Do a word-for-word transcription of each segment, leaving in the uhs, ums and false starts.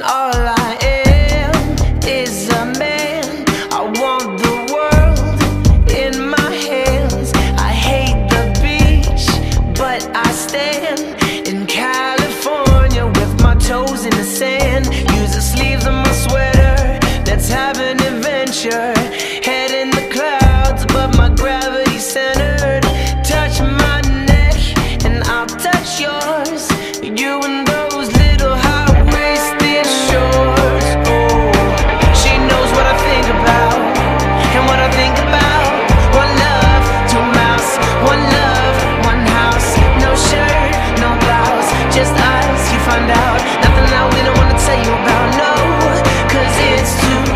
all I am is a man. I want the world in my hands. I hate the beach, but I stand in California with my toes in the sand. Use the sleeves of my sweater, let's have an adventure. Head in the clouds, but my gravity centered. Touch my neck and I'll touch yours. You and those little high-waisted shorts. Oh, she knows what I think about and what I think about. One love, two mouths. One love, one house. No shirt, no blouse, just us. You find out nothing that we don't wanna tell you about. No, 'cause it's too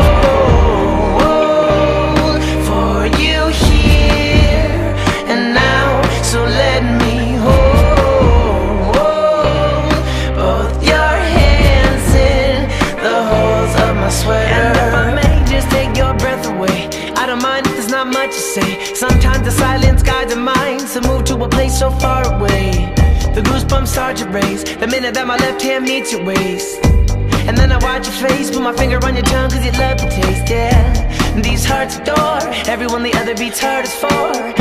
cold for you here and now. So let me hold both your hands in the holes of my sweater. And if I may just take your breath away, I don't mind if there's not much to say. Sometimes the silence guides the mind to move to a place so far away. The goosebumps start to raise the minute that my left hand meets your waist. And then I watch your face, put my finger on your tongue 'cause you love the taste, yeah. And these hearts adore everyone the other beats hardest for.